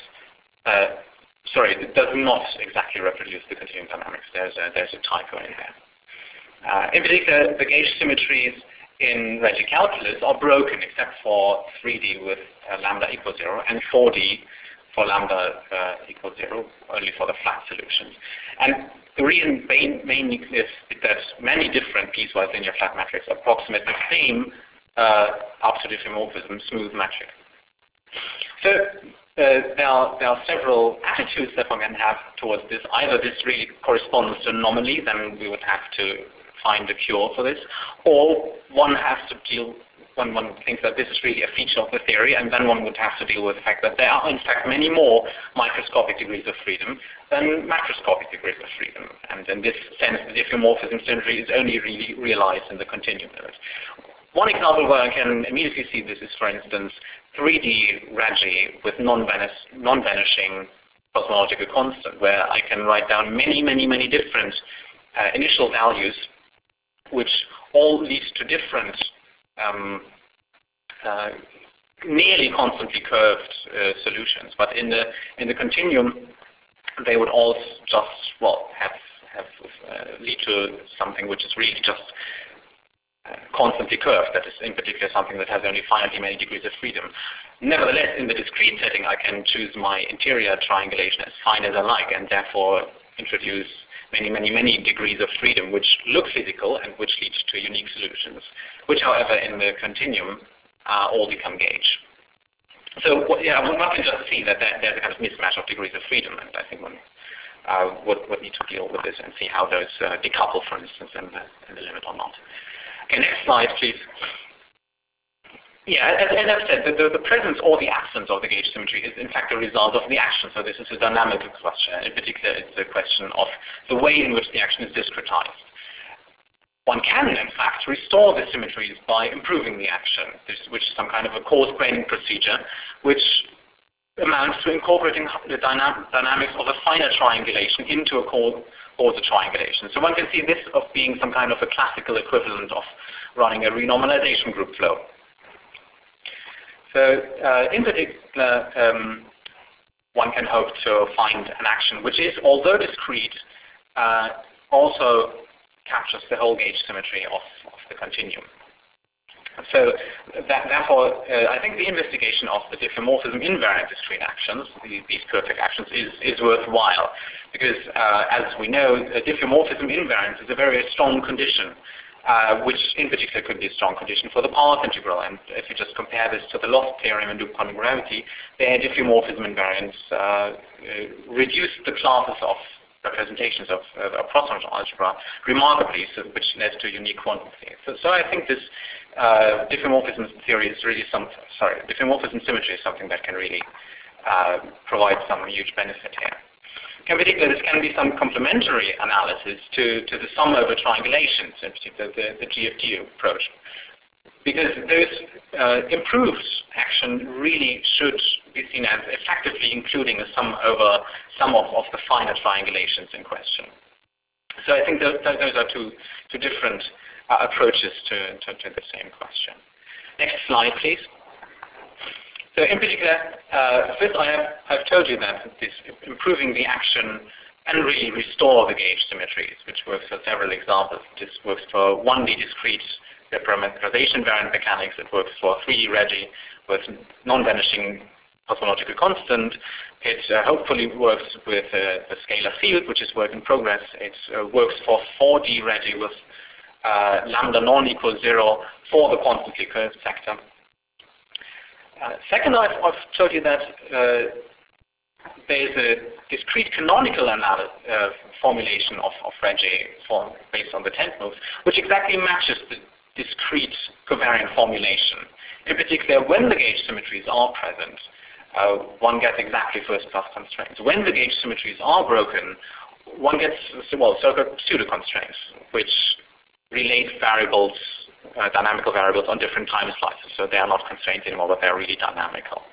it does not exactly reproduce the continuum dynamics. There's a typo in there. In particular, the gauge symmetries in Regge calculus are broken except for 3D with lambda equals 0 and 4D for lambda equals 0, only for the flat solutions. And the reason mainly is that many different piecewise linear flat metrics approximate the same up to diffeomorphism smooth metric. So there are several attitudes that one can have towards this. Either this really corresponds to an anomaly, then we would have to find a cure for this, or one has to deal when one thinks that this is really a feature of the theory, and then one would have to deal with the fact that there are in fact many more microscopic degrees of freedom than macroscopic degrees of freedom. And in this sense, the diffeomorphism symmetry is only really realized in the continuum limit. One example where I can immediately see this is, for instance, 3D Regge with non-vanishing cosmological constant, where I can write down many different initial values, which all lead to different nearly constantly curved solutions. But in the continuum, they would all just lead to something which is really just constantly curved. That is, in particular, something that has only finitely many degrees of freedom. Nevertheless, in the discrete setting, I can choose my interior triangulation as fine as I like, and therefore introduce many degrees of freedom, which look physical and which lead to unique solutions, which, however, in the continuum all become gauge. So one can just see that there's a kind of mismatch of degrees of freedom, and I think one would need to deal with this and see how those decouple, for instance, in the limit or not. Okay, next slide, please. Yeah, as I've said, the presence or the absence of the gauge symmetry is in fact a result of the action. So this is a dynamical question. In particular, it's a question of the way in which the action is discretized. One can, in fact, restore the symmetries by improving the action, which is some kind of a coarse graining procedure, which amounts to incorporating the dynamics of a finer triangulation into a coarser triangulation. So one can see this of being some kind of a classical equivalent of running a renormalization group flow. So in particular, one can hope to find an action which is, although discrete, also captures the whole gauge symmetry of the continuum. So therefore, I think the investigation of the diffeomorphism invariant discrete actions, these perfect actions, is worthwhile. Because as we know, diffeomorphism invariance is a very strong condition, which in particular could be a strong condition for the path integral. And if you just compare this to the loss theorem and loop quantum gravity, their diffeomorphism invariance reduced the classes of representations of approximate algebra remarkably, which led to unique quantum theory. So I think this diffeomorphism theory is really diffeomorphism symmetry is something that can really provide some huge benefit here. In particular, this can be some complementary analysis to the sum over triangulations, in particular the GFD approach. Because those improved action really should be seen as effectively including a sum over some of the finer triangulations in question. So I think those are two different approaches to the same question. Next slide, please. So in particular, first I've told you that this improving the action can really restore the gauge symmetries, which works for several examples. This works for 1D discrete parameterization variant mechanics. It works for 3D Reggie with non-vanishing cosmological constant. It hopefully works with the scalar field, which is work in progress. It works for 4D Reggie with lambda non-equals 0 for the constantly curved sector. Second, I've told you that there's a discrete canonical formulation of Reggie based on the 10th move, which exactly matches the discrete covariant formulation. In particular, when the gauge symmetries are present, one gets exactly first class constraints. When the gauge symmetries are broken, one gets, pseudo-constraints, which relate variables, dynamical variables on different time slices. So they are not constraints anymore, but they are really dynamical.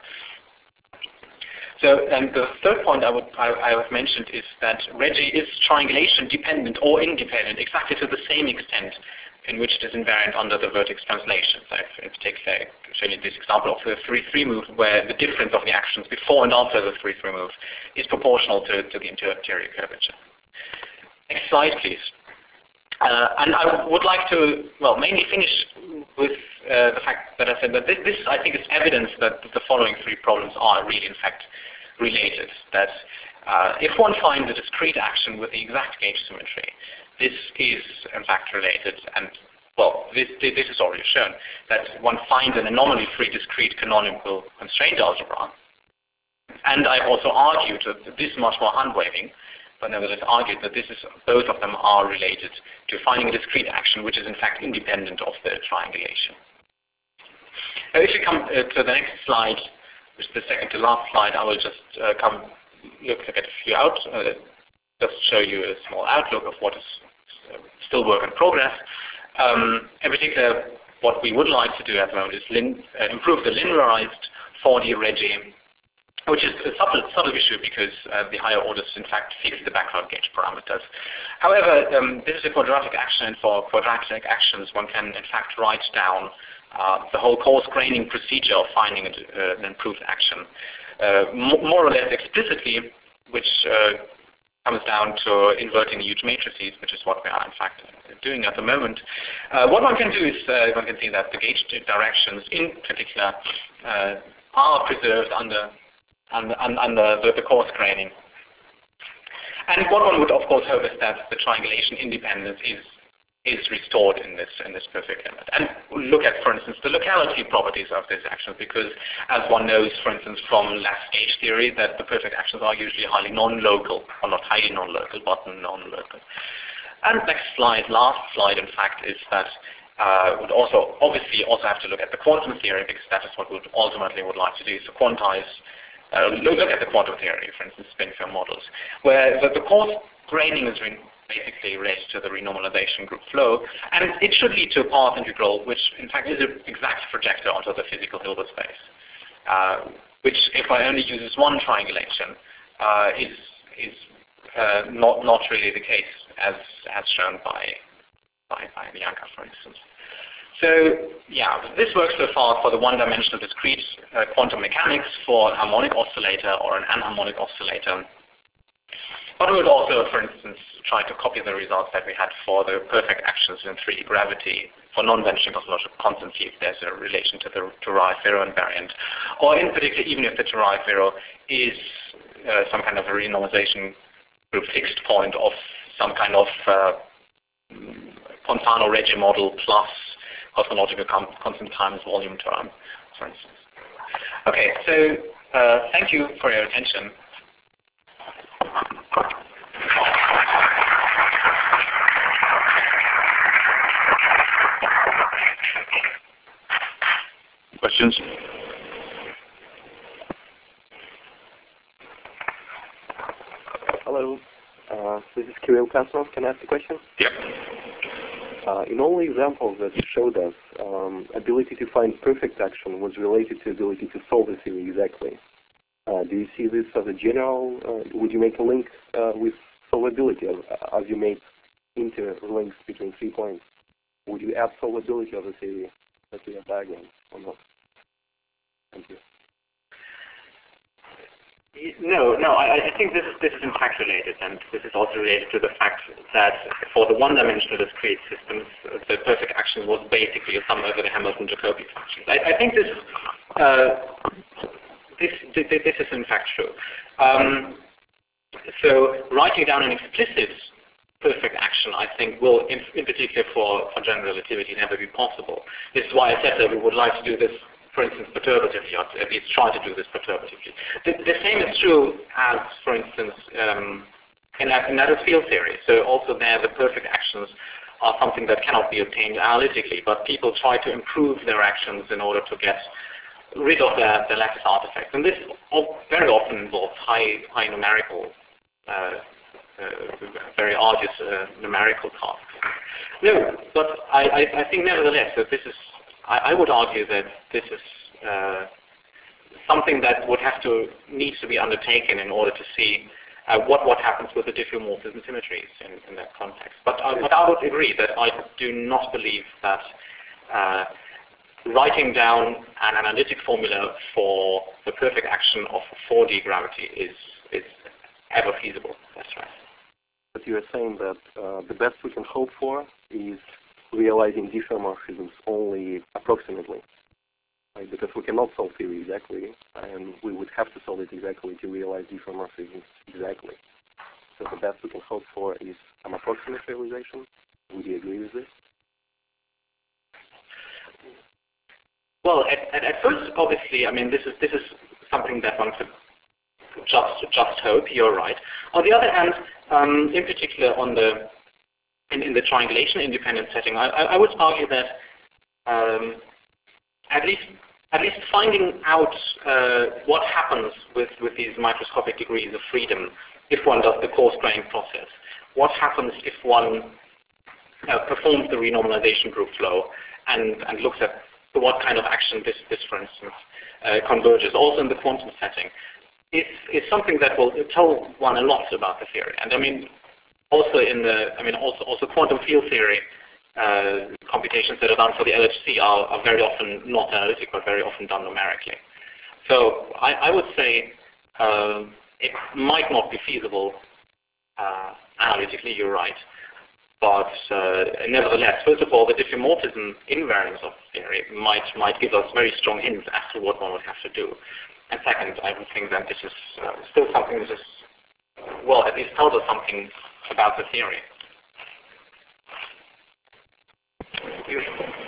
So, and the third point I have mentioned is that Reggie is triangulation dependent or independent exactly to the same extent in which it is invariant under the vertex translation. So in particular, I've shown you this example of the 3-3 move, where the difference of the actions before and after the 3-3 move is proportional to the interior curvature. Next slide, please. And I would like to, mainly finish with the fact that I said that this I think is evidence that the following three problems are really, in fact, related. That if one finds a discrete action with the exact gauge symmetry, this is, in fact, related. And, this is already shown, that one finds an anomaly-free discrete canonical constraint algebra. And I've also argued that this is much more hand-waving, but nevertheless argued that both of them are related to finding a discrete action which is in fact independent of the triangulation. Now, if you come to the next slide, which is the second to last slide, I will just look at a few just show you a small outlook of what is still work in progress. In particular, what we would like to do at the moment is improve the linearized 4D Reggie, which is a subtle issue because the higher orders, in fact, fix the background gauge parameters. However, this is a quadratic action, and for quadratic actions, one can, in fact, write down the whole coarse graining procedure of finding an improved action more or less explicitly, which comes down to inverting huge matrices, which is what we are, in fact, doing at the moment. What one can do is one can see that the gauge directions, in particular, are preserved under the coarse graining. And what one would, of course, hope is that the triangulation independence is is restored in this perfect limit. And look at, for instance, the locality properties of these actions, because as one knows, for instance, from last gauge theory, that the perfect actions are usually highly non-local, or not highly non-local, but non-local. And next slide, last slide, in fact, is that would also obviously also have to look at the quantum theory, because that is what we ultimately would like to do, so quantize, look at the quantum theory, for instance, spin field models, where the coarse graining is basically related to the renormalization group flow, and it should lead to a path integral, which in fact is an exact projector onto the physical Hilbert space, which, if I only use one triangulation, is not really the case, as shown by Bianca, for instance. So yeah, this works so far for the one-dimensional discrete quantum mechanics for an harmonic oscillator or an anharmonic oscillator. But we would also, for instance, try to copy the results that we had for the perfect actions in 3D gravity for non-vanishing cosmological constancy if there's a relation to the derived zero invariant. Or in particular, even if the derived zero is some kind of a renormalization group fixed point of some kind of Pontano-Regge model plus cosmological constant times volume term, for instance. Okay, so thank you for your attention. Questions? Hello, this is Kirill Kasnov. Can I ask a question? Yeah. In all the examples that you showed us, ability to find perfect action was related to ability to solve the theory exactly. Do you see this as a general, would you make a link with solvability as you made interlinks between 3 points? Would you add solvability of the theory that we have diagrammed or not? Thank you. No, I think this is in fact related, and this is also related to the fact that for the one-dimensional discrete systems, the perfect action was basically a sum over the Hamilton-Jacobi functions. I think this is in fact true. So writing down an explicit perfect action, I think, will, in particular for general relativity, never be possible. This is why I said that we would like to do this, for instance, perturbatively, or at least try to do this perturbatively. The same is true as, for instance, in lattice field theory. So also there, the perfect actions are something that cannot be obtained analytically, but people try to improve their actions in order to get rid of the lattice artifacts. And this very often involves high numerical, very arduous numerical tasks. No, but I think nevertheless that this is, I would argue that this is something that would needs to be undertaken in order to see what happens with the diffeomorphism symmetries in that context. But I would agree that I do not believe that writing down an analytic formula for the perfect action of 4D gravity is ever feasible. That's right. But you are saying that the best we can hope for is realizing diffeomorphisms only approximately, right? Because we cannot solve theory exactly, and we would have to solve it exactly to realize diffeomorphisms exactly. So the best we can hope for is an approximate realization. Would you agree with this? Well, at first, obviously, I mean, this is something that one could just hope. You're right. On the other hand, in particular, in the triangulation independent setting, I would argue that at least finding out what happens with these microscopic degrees of freedom if one does the coarse grain process. What happens if one performs the renormalization group flow and looks at what kind of action this for instance, converges, also in the quantum setting, is something that will tell one a lot about the theory. And I mean, also also quantum field theory computations that are done for the LHC are very often not analytic, but very often done numerically. So I would say it might not be feasible analytically, you're right. But nevertheless, first of all, the diffeomorphism invariance of theory might give us very strong hints as to what one would have to do. And second, I would think that this is still something that is, well, at least tells us something about the theory. you.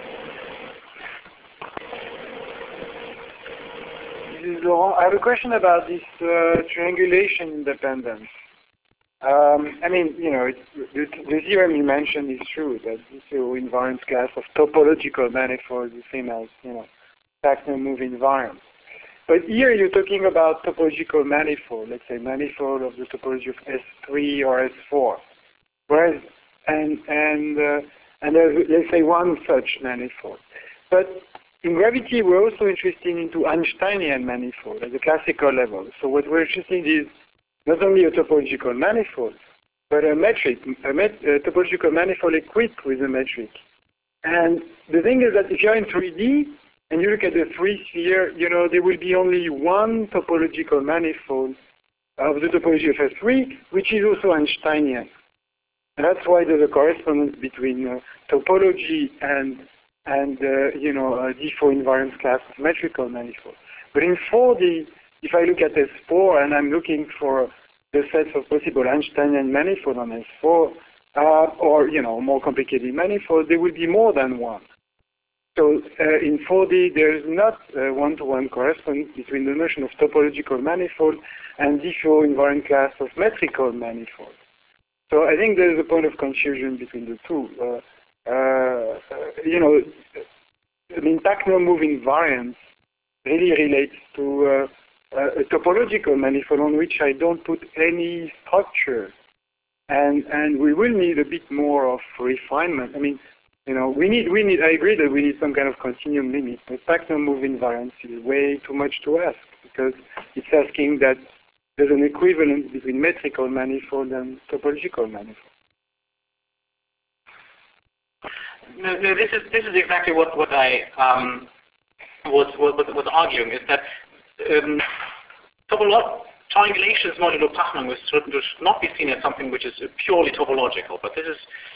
This is Laurent. I have a question about this triangulation independence. I mean, you know, the theorem you mentioned is true, that this invariance class of topological manifold is the same as, you know, Pachner-Move invariance. But here you're talking about topological manifold, let's say manifold of the topology of S3 or S4. Whereas, and there's, let's say, one such manifold. But in gravity, we're also interested into Einsteinian manifold at the classical level. So what we're interested in is not only a topological manifold, but a metric, a topological manifold equipped with a metric. And the thing is that if you're in 3D and you look at the 3-sphere, you know, there will be only one topological manifold of the topology of S3, which is also Einsteinian. And that's why there's a correspondence between topology and you know, D4 invariance class of metrical manifold. But in 4D, if I look at S4 and I'm looking for the sets of possible Einsteinian manifold on S4, or, you know, more complicated manifold, there will be more than one. So in 4D, there is not a one-to-one correspondence between the notion of topological manifold and D4 invariant class of metrical manifold. So I think there is a point of confusion between the two. You know, I mean, Pachner-Move invariance really relates to a topological manifold on which I don't put any structure. And we will need a bit more of refinement. I mean, you know, we need, I agree that we need some kind of continuum limit, but Pachner-Move invariance is way too much to ask, because it's asking that there's an equivalence between metrical manifold and topological manifold. No, this is exactly what I was arguing, is that triangulation is modulo Pachner should not be seen as something which is purely topological, but this is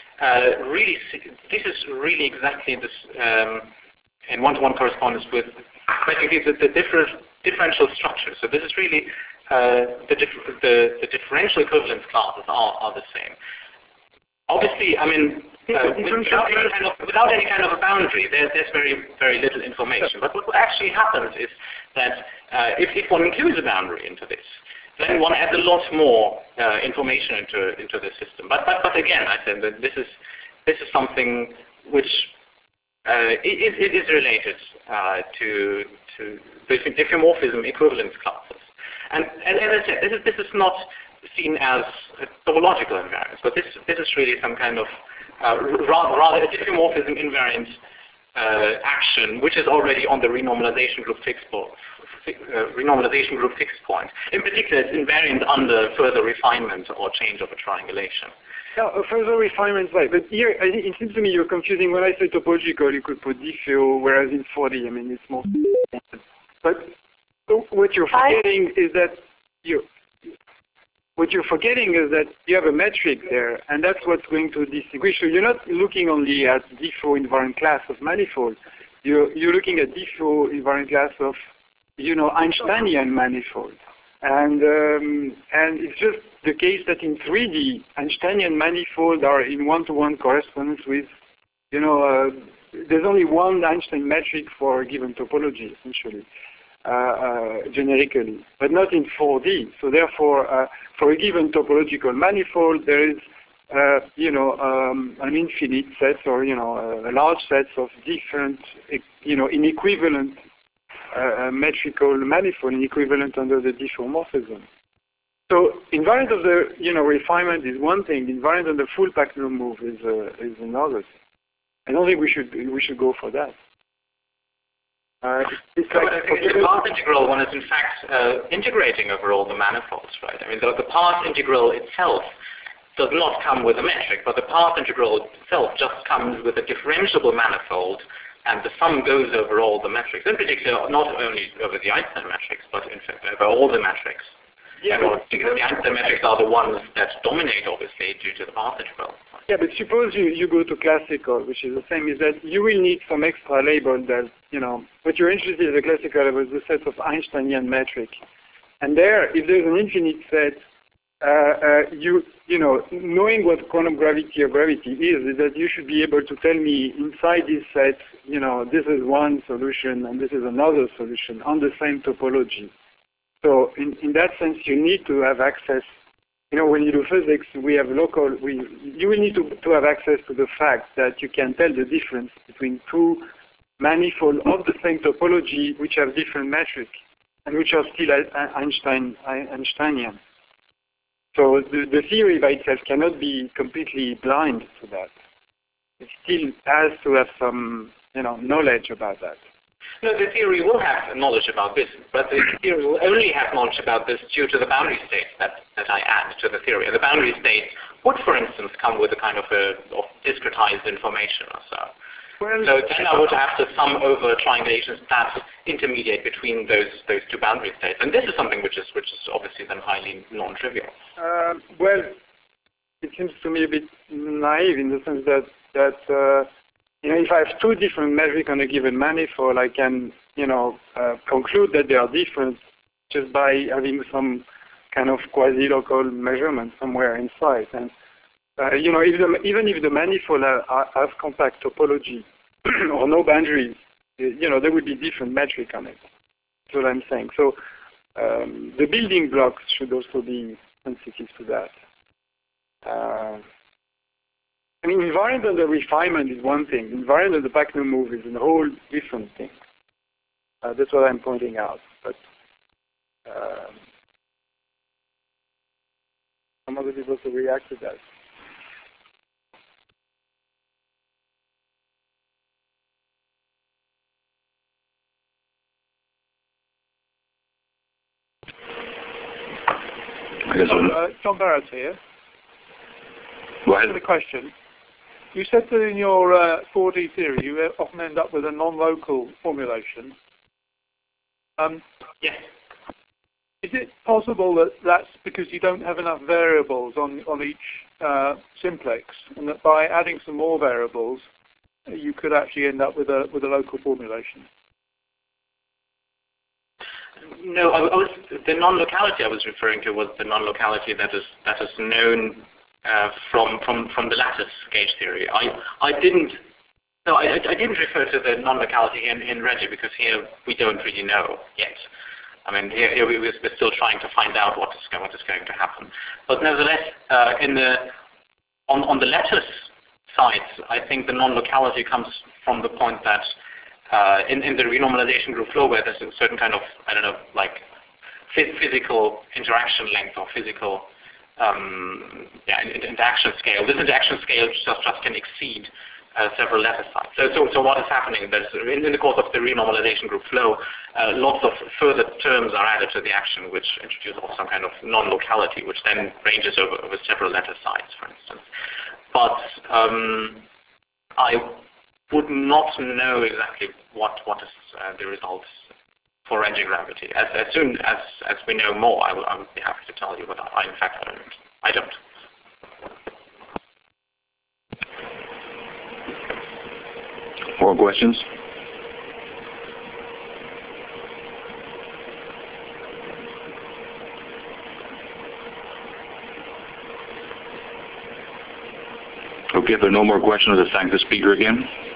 really exactly this in one-to-one correspondence with basically the differential structure. So this is really the differential equivalence classes are the same. Obviously, I mean, without any kind of a boundary, there's very little information. But what actually happens is that if one includes a boundary into this, then one adds a lot more information into the system. But again, I said that this is something which is related to diffeomorphism equivalence classes. And as I said, this is not seen as a topological invariance, but this is really some kind of rather a diffeomorphism invariant action, which is already on the renormalization group fixed point. In particular, it's invariant under further refinement or change of a triangulation. Yeah, further refinement, right. But here, it seems to me you're confusing. When I say topological, you could put diffeo, whereas in 4D, I mean, it's more. But what you're forgetting is that you have a metric there, and that's what's going to distinguish. So you're not looking only at D4 invariant class of manifold. You're looking at D4 invariant class of, you know, Einsteinian manifold. And it's just the case that in 3D, Einsteinian manifold are in one-to-one correspondence with, you know, there's only one Einstein metric for a given topology, essentially, generically, but not in 4D. So therefore, for a given topological manifold, there is, you know, an infinite set, or, you know, a large set of different, you know, inequivalent metrical manifold, inequivalent under the diffeomorphism. So invariant of the, you know, refinement is one thing. Invariant of the full Pachner-Move is another thing. I don't think we should go for that. It's like, I think the path integral one is in fact integrating over all the manifolds, right? I mean, the path integral itself does not come with a metric, but the path integral itself just comes with a differentiable manifold, and the sum goes over all the metrics, in particular not only over the Einstein metrics, but in fact over all the metrics. Yeah, because the Einstein metrics are the ones that dominate, obviously, due to the path integral. Yeah, but suppose you go to classical, which is the same, is that you will need some extra label that, you know, what you're interested in the classical level is the set of Einsteinian metric. And there, if there's an infinite set knowing what quantum gravity or gravity is that you should be able to tell me inside this set, this is one solution and this is another solution on the same topology. So in that sense, you need to have access. When you do physics, you will need to have access to the fact that you can tell the difference between two manifolds of the same topology which have different metric and which are still Einsteinian. So the theory by itself cannot be completely blind to that. It still has to have some, knowledge about that. No, the theory will have knowledge about this, but the theory will only have knowledge about this due to the boundary states that I add to the theory. The boundary states would, for instance, come with a kind of discretized information or so. Well, so then I would have to sum over triangulations that intermediate between those two boundary states, and this is something which is obviously then highly non-trivial. Well, it seems to me a bit naive in the sense that if I have two different metrics on a given manifold, I can conclude that they are different just by having some kind of quasi-local measurement somewhere inside. And even if the manifold has compact topology or no boundaries, there would be different metric on it. That's what I'm saying. So the building blocks should also be sensitive to that. Invariant under refinement is one thing. Invariant under Bachner move is a whole different thing. That's what I'm pointing out. But some other people also react to that. John Barrett here. Go ahead. The question. You said that in your 4D theory, you often end up with a non-local formulation. Yes. Is it possible that that's because you don't have enough variables on each simplex, and that by adding some more variables, you could actually end up with a local formulation? No, the non-locality I was referring to was the non-locality that is known from the lattice gauge theory. I didn't refer to the non-locality in Reggie because here we don't really know yet. Here we're still trying to find out what is going to happen. But nevertheless, on the lattice side, I think the non-locality comes from the point that in the renormalization group flow, where there's a certain kind of, physical interaction length or physical interaction scale. This interaction scale just can exceed several lattice sites. So what is happening? There's, in the course of the renormalization group flow, lots of further terms are added to the action, which introduce also some kind of non-locality, which then ranges over several lattice sites, for instance. But I would not know exactly what is the results for Reggie gravity. As soon as we know more, I would be happy to tell you, but in fact I don't. More questions? Okay, if there are no more questions, let's thank the speaker again.